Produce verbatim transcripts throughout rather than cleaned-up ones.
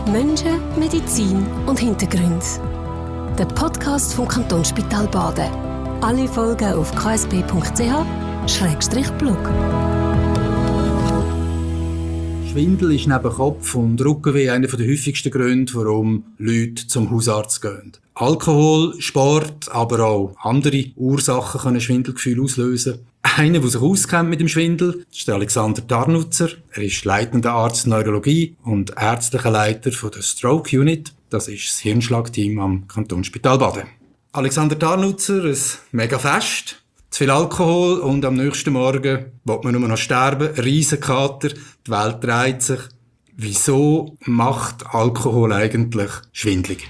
Menschen, Medizin und Hintergründe. Der Podcast vom Kantonsspital Baden. Alle Folgen auf k s b punkt c h schrägstrich blog. Schwindel ist neben Kopf- und Rückenweh einer der häufigsten Gründe, warum Leute zum Hausarzt gehen. Alkohol, Sport, aber auch andere Ursachen können Schwindelgefühle auslösen. Einer, der sich auskennt mit dem Schwindel, ist der Alexander Tarnutzer. Er ist leitender Arzt Neurologie und ärztlicher Leiter von der Stroke Unit. Das ist das Hirnschlagteam am Kantonsspital Baden. Alexander Tarnutzer, ein mega Fest. Zu viel Alkohol und am nächsten Morgen will man nur noch sterben. Riesenkater, die Welt dreht sich. Wieso macht Alkohol eigentlich schwindelig?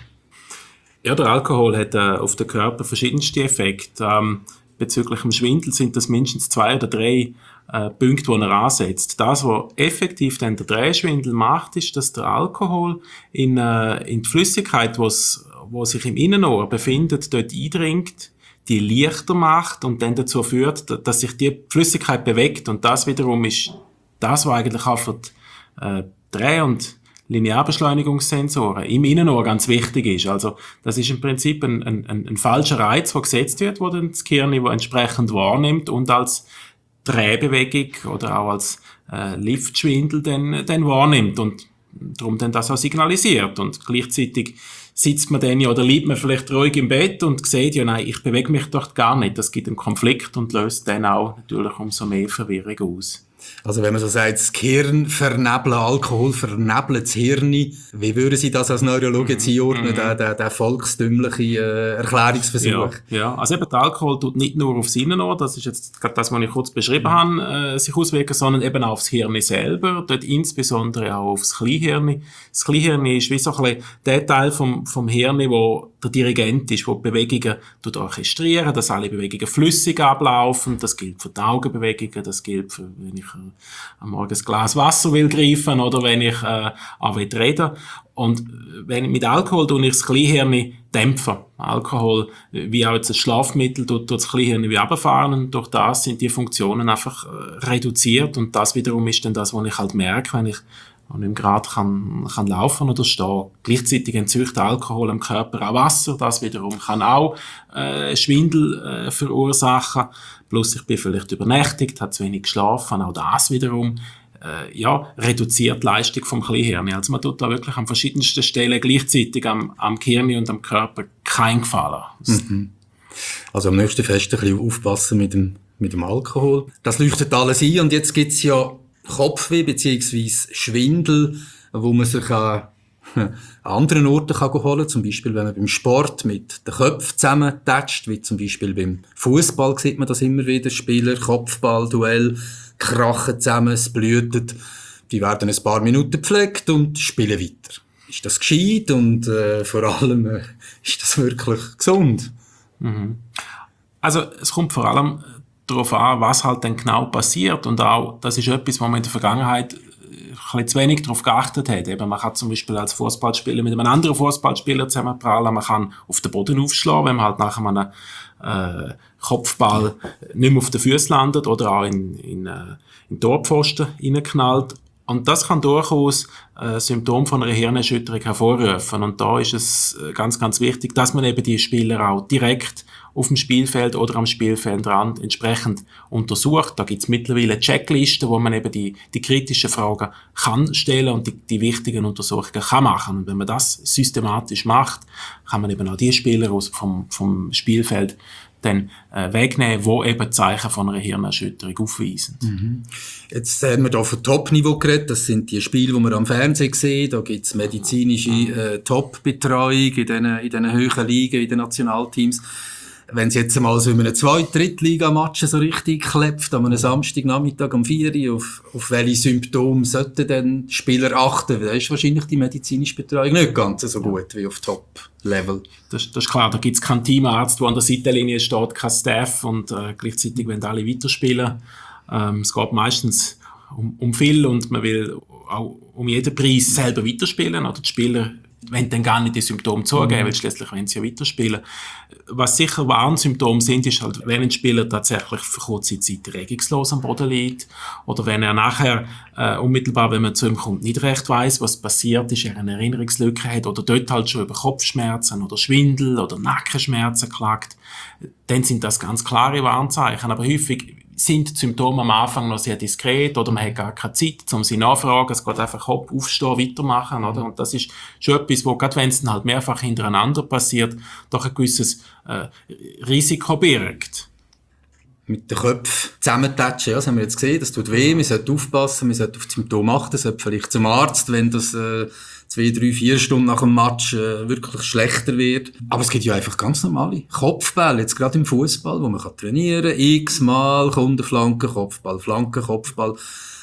Ja, der Alkohol hat äh, auf den Körper verschiedenste Effekte. Ähm, bezüglich dem Schwindel sind das mindestens zwei oder drei äh, Punkte, die er ansetzt. Das, was effektiv dann der Drehschwindel macht, ist, dass der Alkohol in, äh, in die Flüssigkeit, wo's, wo sich im Innenohr befindet, dort eindringt, die leichter macht und dann dazu führt, dass sich die Flüssigkeit bewegt. Und das wiederum ist das, was eigentlich auch für die äh, Dreh- und Linearbeschleunigungssensoren im Innenohr ganz wichtig ist. Also das ist im Prinzip ein, ein, ein, ein falscher Reiz, der gesetzt wird, wo dann das Gehirn entsprechend wahrnimmt und als Drehbewegung oder auch als äh, Liftschwindel dann, dann wahrnimmt und darum dann das auch signalisiert. Und gleichzeitig sitzt man dann ja oder liegt man vielleicht ruhig im Bett und sieht, ja nein, ich bewege mich doch gar nicht. Das gibt einen Konflikt und löst dann auch natürlich umso mehr Verwirrung aus. Also wenn man so sagt, das Gehirn vernebeln, Alkohol vernebeln das Hirn, wie würden Sie das als Neurologe jetzt einordnen, mm. der, der, der volkstümliche äh, Erklärungsversuch? Ja, ja, also eben der Alkohol tut nicht nur aufs Innenohr, das ist jetzt gerade das, was ich kurz beschrieben mm. habe, äh, sich auswirken, sondern eben auch aufs Hirn selber, dort insbesondere auch aufs Kleinhirn. Das Kleinhirn ist wie so ein bisschen der Teil vom, vom Hirn, wo der Dirigent ist, wo die Bewegungen orchestrieren, dass alle Bewegungen flüssig ablaufen, das gilt für die Augenbewegungen, das gilt für, wenn ich am Morgen ein Glas Wasser will greifen oder wenn ich äh, auch will reden. Und wenn mit Alkohol tue ich das Kleinhirn dämpfen. Alkohol, wie auch jetzt ein Schlafmittel, tut das Kleinhirn wie runterfahren und durch das sind die Funktionen einfach äh, reduziert und das wiederum ist dann das, was ich halt merke, wenn ich und im Grad kann, kann laufen oder stehen. Gleichzeitig entzieht Alkohol im Körper auch Wasser. Das wiederum kann auch äh, Schwindel äh, verursachen. Plus ich bin vielleicht übernächtigt, habe zu wenig geschlafen. Auch das wiederum äh, ja, reduziert die Leistung vom Kleinhirn. Also man tut da wirklich an verschiedensten Stellen gleichzeitig am, am Gehirn und am Körper keinen Gefallen. Mhm. Also am nächsten Fest ein bisschen aufpassen mit dem, mit dem Alkohol. Das leuchtet alles ein und jetzt gibt's ja Kopfweh bzw. Schwindel, wo man sich an anderen Orten kann holen kann. Zum Beispiel, wenn man beim Sport mit den Köpfen zusammentatscht, wie zum Beispiel beim Fußball sieht man das immer wieder. Spieler, Kopfball, Duell, krachen zusammen, es blutet. Die werden ein paar Minuten gepflegt und spielen weiter. Ist das gescheit und äh, vor allem äh, ist das wirklich gesund? Mhm. Also es kommt vor allem darauf an, was halt dann genau passiert und auch, das ist etwas, wo man in der Vergangenheit ein bisschen zu wenig darauf geachtet hat. Eben, man kann zum Beispiel als Fußballspieler mit einem anderen Fußballspieler zusammenprallen, man kann auf den Boden aufschlagen, wenn man halt nach einem äh, Kopfball nicht mehr auf den Füßen landet oder auch in, in, äh, in Torpfosten reinknallt. Und das kann durchaus äh, Symptome von einer Hirnerschütterung hervorrufen. Und da ist es ganz, ganz wichtig, dass man eben die Spieler auch direkt auf dem Spielfeld oder am Spielfeldrand entsprechend untersucht. Da gibt's mittlerweile Checklisten, wo man eben die, die kritischen Fragen kann stellen und die, die wichtigen Untersuchungen kann machen. Und wenn man das systematisch macht, kann man eben auch die Spieler aus, vom, vom Spielfeld dann äh, wegnehmen, wo eben Zeichen von einer Hirnerschütterung aufweisen. Mhm. Jetzt haben wir hier von Top-Niveau geredet. Das sind die Spiele, die wir am Fernsehen sehen. Da gibt es medizinische äh, Top-Betreuung in diesen, in diesen höheren Ligen, in den Nationalteams. Wenn es jetzt mal so in einem Zweit-, Drittliga-Match so richtig klebt, an einem Samstagnachmittag um vier Uhr, auf, auf welche Symptome sollten denn Spieler achten? Da ist wahrscheinlich die medizinische Betreuung nicht ganz so gut wie auf Top-Level. Das, das ist klar, da gibt es keinen Teamarzt, der an der Seitenlinie steht, kein Staff und äh, gleichzeitig wollen alle weiterspielen. Ähm, es geht meistens um, um viel und man will auch um jeden Preis selber weiterspielen. Oder die Spieler wenn dann gar nicht die Symptome zugeben, mhm. weil schließlich wollen sie ja weiterspielen. Was sicher Warnsymptome sind, ist halt, wenn ein Spieler tatsächlich für kurze Zeit regungslos am Boden liegt oder wenn er nachher äh, unmittelbar, wenn man zu ihm kommt, nicht recht weiss, was passiert ist, er eine Erinnerungslücke hat oder dort halt schon über Kopfschmerzen oder Schwindel oder Nackenschmerzen klagt, dann sind das ganz klare Warnzeichen. Aber häufig sind die Symptome am Anfang noch sehr diskret oder man hat gar keine Zeit, um sie nachzufragen. Es geht einfach hopp, aufstehen, weitermachen, oder? Und das ist schon etwas, wo, gerade wenn es dann halt mehrfach hintereinander passiert, doch ein gewisses äh, Risiko birgt. Mit den Köpfen zusammentatschen, ja, das haben wir jetzt gesehen, das tut weh, man sollte aufpassen, man sollte auf die Symptome achten, man sollte vielleicht zum Arzt, wenn das äh, zwei, drei, vier Stunden nach dem Match äh, wirklich schlechter wird. Aber es gibt ja einfach ganz normale Kopfbälle, jetzt gerade im Fußball, wo man kann trainieren, x-mal Kundenflanken, Kopfball, Flanken, Kopfball.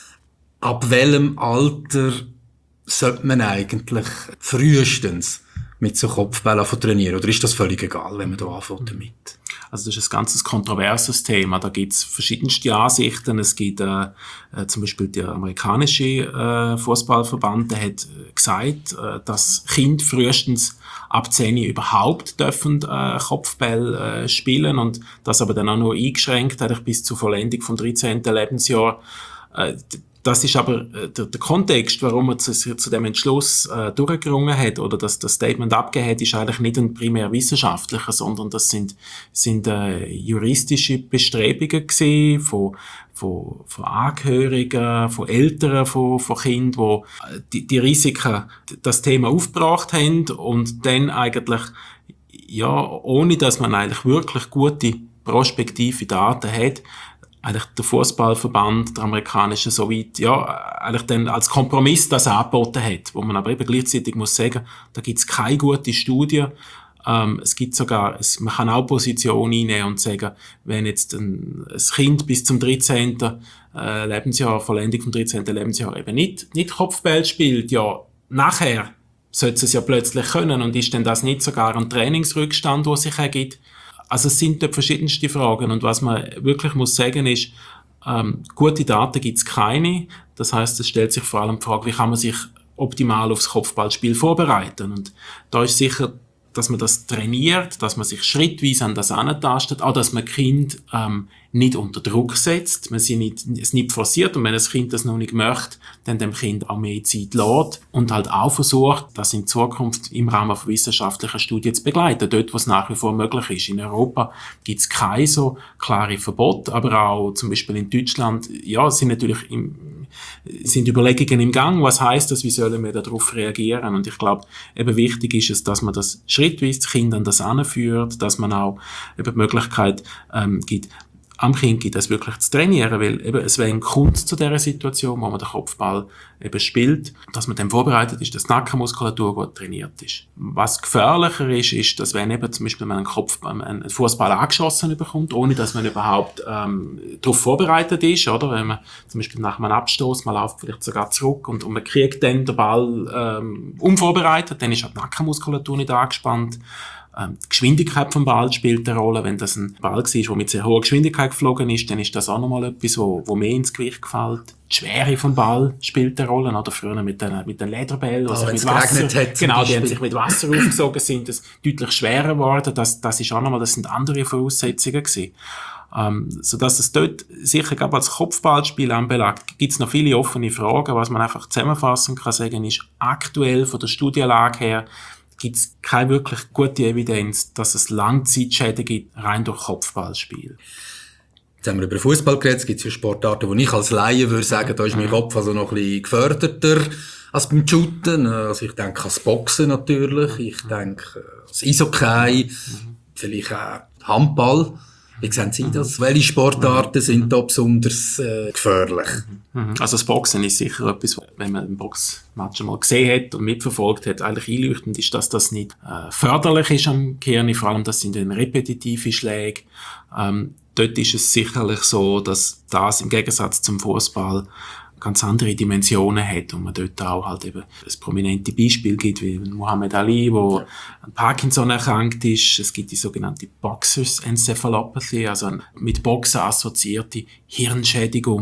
Ab welchem Alter sollte man eigentlich frühestens mit so Kopfbällen trainieren? Oder ist das völlig egal, wenn man da anfängt damit? Also das ist ein ganz kontroverses Thema. Da gibt es verschiedenste Ansichten. Es gibt äh, äh, zum Beispiel der amerikanische äh, Fußballverband, der hat gesagt, äh, dass Kinder frühestens ab zehn überhaupt dürfen äh, Kopfball äh, spielen und das aber dann auch nur eingeschränkt, eigentlich bis zur Vollendung vom dreizehnten Lebensjahr. Äh, Das ist aber äh, der, der Kontext, warum er zu, zu dem Entschluss äh, durchgerungen hat oder dass das Statement abgegeben hat, ist eigentlich nicht ein primär wissenschaftlicher, sondern das sind, sind äh, juristische Bestrebungen gewesen von, von, von Angehörigen, von Eltern, von, von Kindern, die, die die Risiken, das Thema aufgebracht haben und dann eigentlich, ja, ohne dass man eigentlich wirklich gute prospektive Daten hat, eigentlich der Fußballverband, der amerikanische, soweit, ja, eigentlich dann als Kompromiss das angeboten hat, wo man aber eben gleichzeitig muss sagen, da gibt's keine gute Studie. Ähm, es gibt sogar, es, man kann auch Position einnehmen und sagen, wenn jetzt ein, ein Kind bis zum dreizehnten Äh, Lebensjahr, Vollendung vom dreizehnten Lebensjahr eben nicht, nicht Kopfball spielt, ja, nachher sollte es ja plötzlich können und ist denn das nicht sogar ein Trainingsrückstand, der sich ergibt? Also es sind dort verschiedenste Fragen und was man wirklich muss sagen ist, ähm, gute Daten gibt es keine. Das heißt, es stellt sich vor allem die Frage, wie kann man sich optimal aufs Kopfballspiel vorbereiten. Und da ist sicher, dass man das trainiert, dass man sich schrittweise an das antastet, auch dass man Kind ähm, nicht unter Druck setzt, man sie nicht, es nicht forciert und wenn das Kind das noch nicht möchte, dann dem Kind auch mehr Zeit lässt und halt auch versucht, das in Zukunft im Rahmen von wissenschaftlichen Studien zu begleiten, dort, wo es nach wie vor möglich ist. In Europa gibt es keine so klare Verbote, aber auch zum Beispiel in Deutschland, ja, sind natürlich im, sind Überlegungen im Gang, was heisst das, wie sollen wir darauf reagieren? Und ich glaube, eben wichtig ist es, dass man das schrittweise das Kind an das anführt, dass man auch eben die Möglichkeit ähm, gibt, am Kind gibt es wirklich zu trainieren, weil eben es wäre ein Kunst zu dieser Situation, wo man den Kopfball eben spielt, dass man dann vorbereitet ist, dass die Nackenmuskulatur gut trainiert ist. Was gefährlicher ist, ist, dass wenn eben zum Beispiel man einen Kopf, einen Fußball angeschossen bekommt, ohne dass man überhaupt ähm, darauf vorbereitet ist, oder? Wenn man zum Beispiel nach einem Abstoß, man läuft vielleicht sogar zurück und, und man kriegt dann den Ball ähm, unvorbereitet, dann ist auch die Nackenmuskulatur nicht angespannt. Ähm, die Geschwindigkeit vom Ball spielt eine Rolle. Wenn das ein Ball war, der mit sehr hoher Geschwindigkeit geflogen ist, dann ist das auch nochmal etwas, wo, wo mehr ins Gewicht gefällt. Die Schwere vom Ball spielt eine Rolle. Oder früher mit den, mit den Lederbällen, also mit Wasser, hat, genau, die haben sich mit Wasser aufgesogen, sind das deutlich schwerer geworden. Das, das ist auch nochmal, das sind andere Voraussetzungen gewesen. Ähm, so dass es dort sicher, glaube als Kopfballspiel anbelangt, gibt es noch viele offene Fragen. Was man einfach zusammenfassend kann sagen, ist aktuell von der Studienlage her, gibt es keine wirklich gute Evidenz, dass es Langzeitschäden gibt, rein durch Kopfballspiel. Jetzt haben wir über Fußball geredet, es gibt ja Sportarten, wo ich als Laie würde sagen, da ist mein Kopf also noch ein bisschen geförderter als beim Shooten. Also ich denke ans Boxen natürlich, ich denke ans Eishockey, vielleicht auch Handball. Wie sehen Sie das? Welche Sportarten sind da besonders äh, gefährlich? Also das Boxen ist sicher etwas, wenn man ein Boxmatch mal gesehen hat und mitverfolgt hat, eigentlich einleuchtend ist, dass das nicht äh, förderlich ist am Gehirn, vor allem das sind dann repetitive Schläge. Ähm, dort ist es sicherlich so, dass das im Gegensatz zum Fußball ganz andere Dimensionen hat und man dort auch halt eben ein prominente Beispiel gibt, wie Muhammad Ali, wo an Parkinson erkrankt ist. Es gibt die sogenannte Boxers Encephalopathy, also eine mit Boxen assoziierte Hirnschädigung,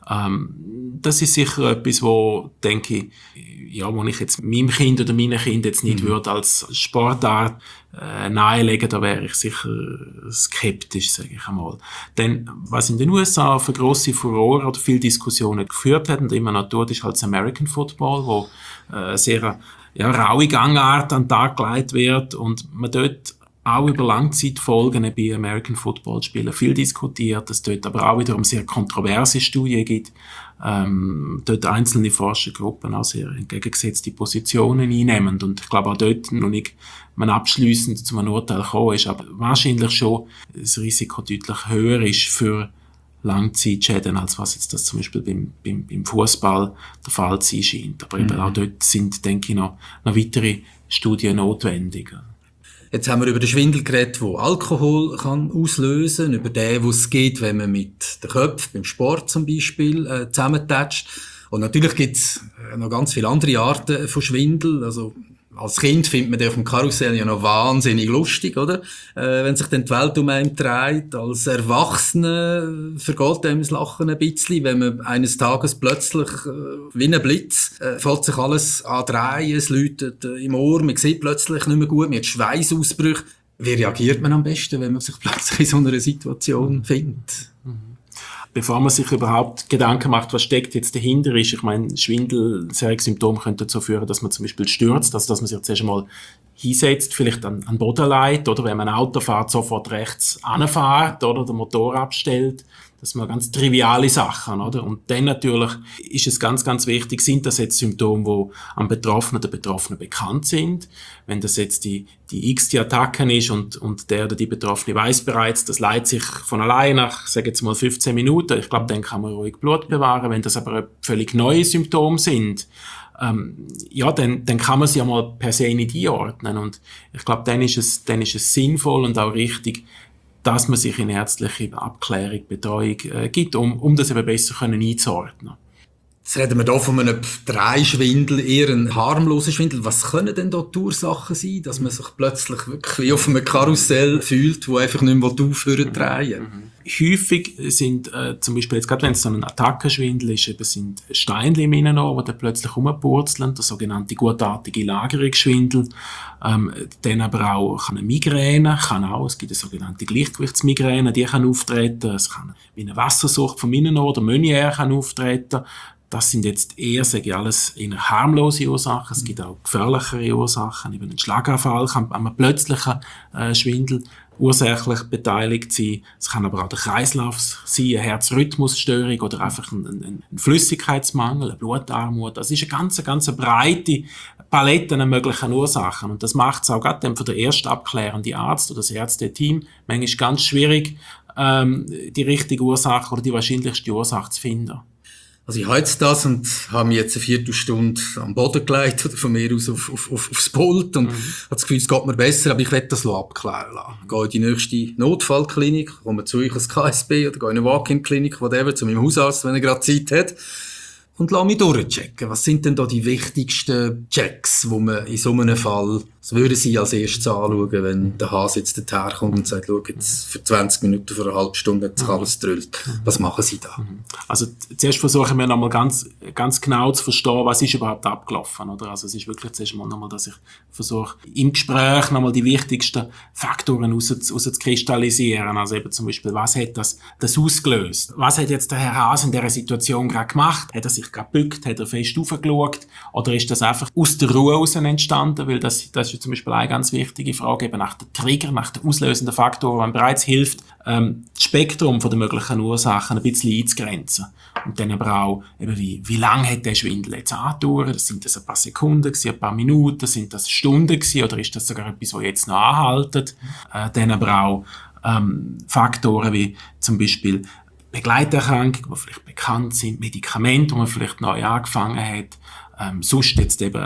Ähm, das ist sicher etwas, wo, denke ich, ja, wo ich jetzt meinem Kind oder meinen Kind jetzt nicht mhm. würde als Sportart äh, nahelegen, da wäre ich sicher skeptisch, sage ich einmal. Denn was in den U S A für grosse Furore oder viele Diskussionen geführt hat und immer noch tut, ist halt das American Football, wo äh, sehr ja, raue Gangart an den Tag gelegt wird und man dort auch über Langzeitfolgen bei American Football Spielen viel diskutiert, dass dort aber auch wiederum sehr kontroverse Studien gibt, ähm, dort einzelne Forschergruppen auch sehr entgegengesetzte Positionen einnehmen und ich glaube auch dort noch nicht man abschliessend zu einem Urteil gekommen ist, aber wahrscheinlich schon das Risiko deutlich höher ist für Langzeitschäden, als was jetzt das zum Beispiel beim, beim, beim Fußball der Fall sein scheint. Aber mhm. eben auch dort sind, denke ich, noch, noch weitere Studien notwendig. Jetzt haben wir über den Schwindel geredet, der Alkohol kann auslösen kann, über den, wo es geht, wenn man mit den Köpfen, beim Sport zum Beispiel, äh, zusammentatscht. Und natürlich gibt es äh, noch ganz viele andere Arten von Schwindel. Also als Kind findet man den auf dem Karussell ja noch wahnsinnig lustig, oder? Äh, wenn sich dann die Welt um einen dreht. Als Erwachsene vergeht einem das Lachen ein bisschen, wenn man eines Tages plötzlich, äh, wie ein Blitz, äh, fällt sich alles an drehen, es läutet äh, im Ohr, man sieht plötzlich nicht mehr gut, man hat Schweißausbrüche. Wie reagiert man am besten, wenn man sich plötzlich in so einer Situation findet? Mhm. Bevor man sich überhaupt Gedanken macht, was steckt jetzt dahinter ist, ich meine, Schwindel, solche Symptome können dazu führen, dass man zum Beispiel stürzt, also dass man sich zuerst einmal hinsetzt, vielleicht an, an Boden legt, oder wenn man ein Auto fährt, sofort rechts anfährt, oder den Motor abstellt. Das sind ganz triviale Sachen, oder? Und dann natürlich ist es ganz, ganz wichtig, sind das jetzt Symptome, die am Betroffenen oder Betroffenen bekannt sind. Wenn das jetzt die, die x-te Attacke ist und, und der oder die Betroffene weiß bereits, das leitet sich von allein nach, sage jetzt mal, fünfzehn Minuten. Ich glaube, dann kann man ruhig Blut bewahren. Wenn das aber völlig neue Symptome sind, ähm, ja, dann, dann kann man sie ja mal per se nicht einordnen. Und ich glaube, dann ist es, dann ist es sinnvoll und auch richtig, dass man sich in ärztliche Abklärung, Betreuung äh, gibt, um, um das eben besser können einzuordnen. Jetzt reden wir hier von einem Dreischwindel, eher ein harmloser Schwindel. Was können denn da die Ursachen sein, dass man sich plötzlich wirklich wie auf einem Karussell fühlt, wo einfach nicht mehr aufhören zu drehen? Mhm. Häufig sind äh, zum Beispiel, jetzt gerade wenn es so ein Attackenschwindel ist, eben sind Steinchen im Innenohr, die dann plötzlich rumpurzeln, der sogenannte gutartige Lagerungsschwindel. Ähm, dann aber auch kann eine Migräne, kann auch, es gibt eine sogenannte Gleichgewichtsmigräne, die kann auftreten, es kann wie eine Wassersucht vom Innenohr, der Meunier kann auftreten. Das sind jetzt eher, sage ich, alles eher harmlose Ursachen. Es gibt auch gefährlichere Ursachen. Eben ein Schlaganfall kann an einem plötzlichen äh, Schwindel ursächlich beteiligt sein. Es kann aber auch der Kreislauf sein, eine Herzrhythmusstörung oder einfach ein, ein, ein Flüssigkeitsmangel, eine Blutarmut. Das ist eine ganz, ganz breite Palette an möglichen Ursachen. Und das macht es auch gerade für den ersten abklärenden Arzt oder das Ärzteteam manchmal ganz schwierig, ähm, die richtige Ursache oder die wahrscheinlichste Ursache zu finden. Also ich habe jetzt das und habe mich jetzt eine Viertelstunde am Boden gelegt oder von mir aus auf, auf, auf, aufs Pult und mhm. habe das Gefühl, es geht mir besser, aber ich will das abklären lassen. Ich gehe in die nächste Notfallklinik, komme zu euch als K S B oder gehe in eine Walk-in-Klinik, whatever, zu meinem Hausarzt, wenn er gerade Zeit hat. Und lass mich durchchecken. Was sind denn da die wichtigsten Checks, wo man in so einem Fall, das würde Sie als erstes anschauen, wenn der Hase jetzt dorthin kommt und sagt, schau, jetzt für zwanzig Minuten, für eine halbe Stunde hat sich alles gedrüllt. Was machen Sie da? Also zuerst versuchen wir nochmal ganz, ganz genau zu verstehen, was ist überhaupt abgelaufen, oder? Also es ist wirklich zuerst mal nochmal, dass ich versuche, im Gespräch nochmal die wichtigsten Faktoren raus, raus zu kristallisieren. Also eben zum Beispiel, was hat das, das ausgelöst? Was hat jetzt der Herr Hase in dieser Situation gerade gemacht? Hat er sich gerade gebückt? Hat er fest raufgeschaut? Oder ist das einfach aus der Ruhe heraus entstanden? Weil das, das ist zum Beispiel eine ganz wichtige Frage, eben nach dem Trigger, nach den auslösenden Faktoren, wenn bereits hilft, ähm, das Spektrum von den möglichen Ursachen ein bisschen einzugrenzen. Und dann aber auch, eben wie, wie lange hat der Schwindel jetzt angedauert? Sind das ein paar Sekunden gewesen, ein paar Minuten? Sind das Stunden gewesen? Oder ist das sogar etwas, was jetzt noch anhaltet? Äh, dann aber auch ähm, Faktoren wie zum Beispiel Begleiterkrankungen, die vielleicht bekannt sind, Medikamente, die man vielleicht neu angefangen hat, ähm, sonst jetzt eben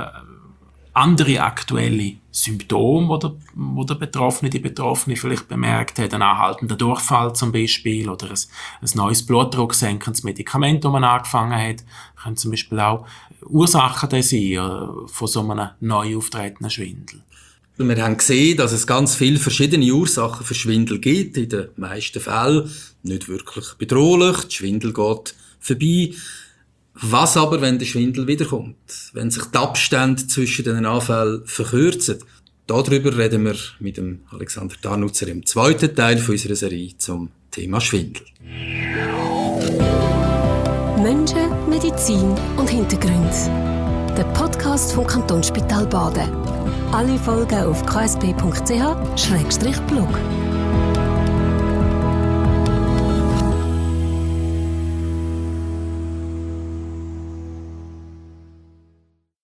andere aktuelle Symptome, die der, wo der Betroffene, die Betroffene vielleicht bemerkt hat, ein anhaltender Durchfall zum Beispiel oder ein, ein neues blutdrucksenkendes Medikament, das man angefangen hat, können zum Beispiel auch Ursachen sein von so einem neu auftretenden Schwindel. Wir haben gesehen, dass es ganz viele verschiedene Ursachen für Schwindel gibt. In den meisten Fällen nicht wirklich bedrohlich. Der Schwindel geht vorbei. Was aber, wenn der Schwindel wiederkommt? Wenn sich die Abstände zwischen den Anfällen verkürzen? Darüber reden wir mit dem Alexander Tarnutzer im zweiten Teil von unserer Serie zum Thema Schwindel. Menschen, Medizin und Hintergründe. Der Podcast vom Kantonsspital Baden. Alle Folgen auf k s b punkt c h schrägstrich blog.